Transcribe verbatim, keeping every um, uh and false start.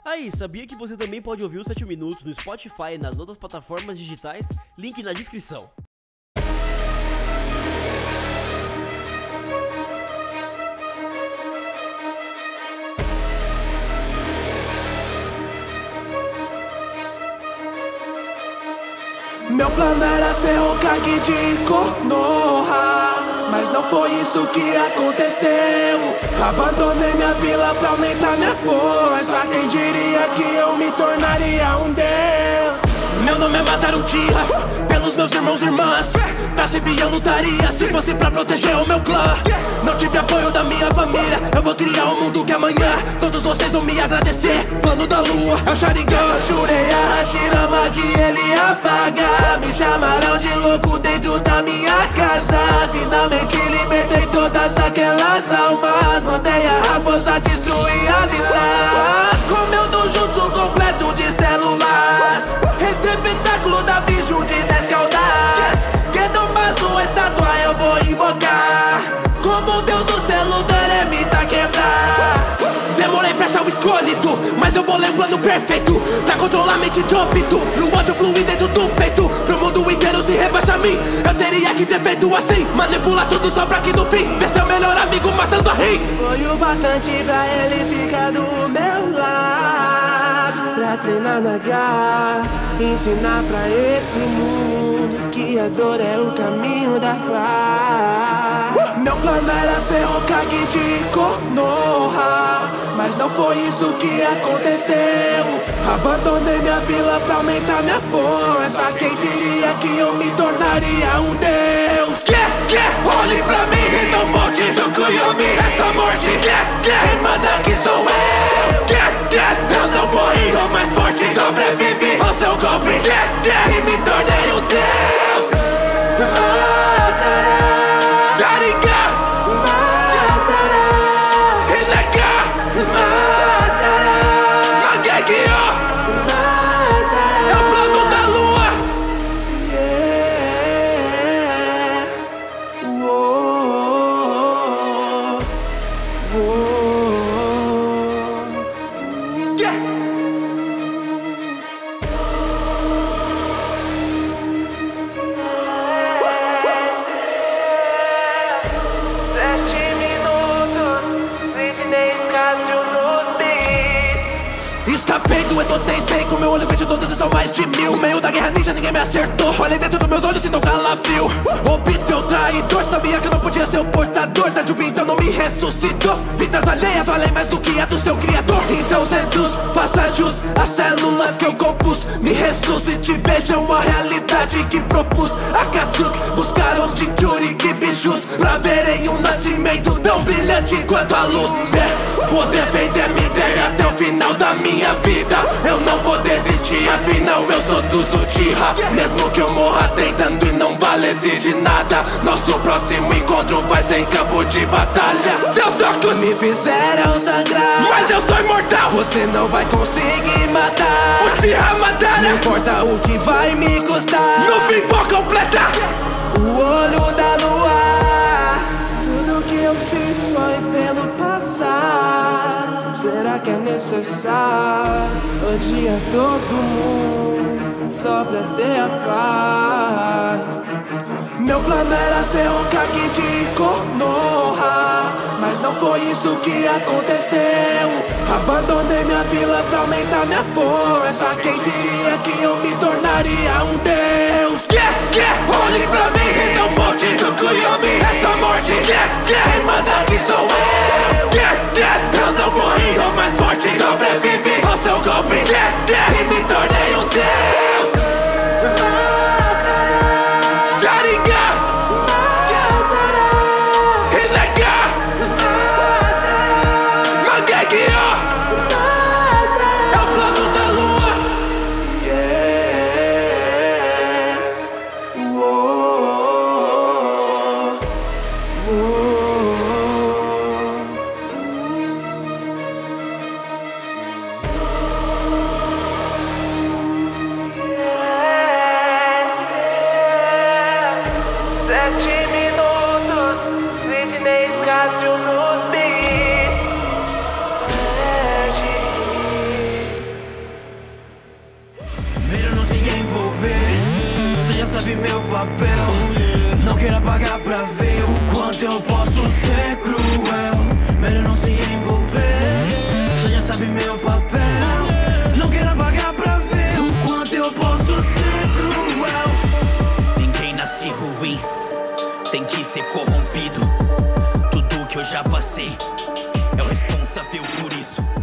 Aí, sabia que você também pode ouvir os sete minutos no Spotify e nas outras plataformas digitais? Link na descrição. Meu plano era ser Hokage de Konoha, mas não foi isso que aconteceu. Abandonei minha vila pra aumentar minha força. Quem diria que eu me tornaria um deus? Meu nome é Madara Uchiha, pelos meus irmãos e irmãs. Pra servir eu lutaria, se fosse pra proteger o meu clã. Não tive apoio da minha família, eu vou criar um mundo que amanhã todos vocês vão me agradecer. Plano da lua, é o Sharingan. Jurei a Hashirama que ele ia apagar. Me chamaram de louco dentro da minha casa. Finalmente libertei todas aquelas almas. Mandei a raposa destruir a vila. Com meu dojutsu completo de células, receptáculo da bicho de dez caudas. Gedomazu, estátua eu vou invocar. Como Deus o selo da eremita quebrar. Demorei pra achar o escolhido, mas eu bolei um plano perfeito pra controlar a mente de óbito. Pro ódio fluir dentro do peito, pro mundo inteiro se rebaixar a mim. Eu teria que ter feito assim, manipular tudo só pra que no fim ver seu melhor amigo matando a rei. Foi o bastante pra ele ficar do meu lado, pra treinar na garra, ensinar pra esse mundo que a dor é o caminho da paz. Meu plano era ser Hokage de Konoha, mas não foi isso que aconteceu. Abandonei minha vila pra aumentar minha força. Quem diria que eu me tornaria um deus? Yeah, yeah, olhe pra mim e não volte. Tsukuyomi, essa morte. Yeah, yeah, quem manda aqui sou eu. Yeah, yeah, eu não morri, tô mais forte. Sobrevivi ao seu golpe. Yeah, yeah, e me tornei um deus. Sharingan. Escapei do Edo Tensei, com meu olho vejo todos e são mais de mil. Meio da guerra ninja, ninguém me acertou. Olhei dentro dos meus olhos, sinto um calafrio. Obteu o traidor, sabia que eu não podia ser o portador da Jubi, então não me ressuscitou. Vidas alheias valem mais do que a do seu criador. Então seduz, faça jus às células que eu compus. Me ressuscite, vejam a realidade que propus. Akatsuki, buscaram os Jinchuriki bijus pra verem um nascimento tão brilhante quanto a luz. É, vou defender minha ideia até o final da minha vida. Eu não vou desistir, afinal eu sou do Uchiha. Mesmo que eu morra tentando e não valesse de nada, nosso próximo encontro vai ser em campo de batalha. Seus socos me fizeram sangrar, mas eu sou imortal, você não vai conseguir matar. Uchiha Madara, não importa o que vai me custar, no fim vou completar o olho da lua. Tudo que eu fiz foi pelo passado. Será que é necessário odiar todo mundo só pra ter a paz? Meu plano era ser Hokage de Konoha, mas não foi isso que aconteceu. Abandonei minha vila pra aumentar minha força. Quem diria que eu me tornaria um deus? Yeah, yeah, olhe pra mim e não volte. Tsukuyomi, essa morte. Yeah, yeah, quem manda aqui sou eu. Yeah, yeah, eu não morri, tô mais forte. Sobrevivi ao seu golpe. Yeah, yeah, e me tornei um deus. Sharingan. Hineka. Mangekyo. É o plano da lua. Yeah. Uou. Uou. pagar pra ver o quanto eu posso ser cruel. Melhor não se envolver, você já sabe meu papel. Não quero pagar pra ver o quanto eu posso ser cruel. Ninguém nasce ruim, tem que ser corrompido. Tudo que eu já passei é o responsável por isso.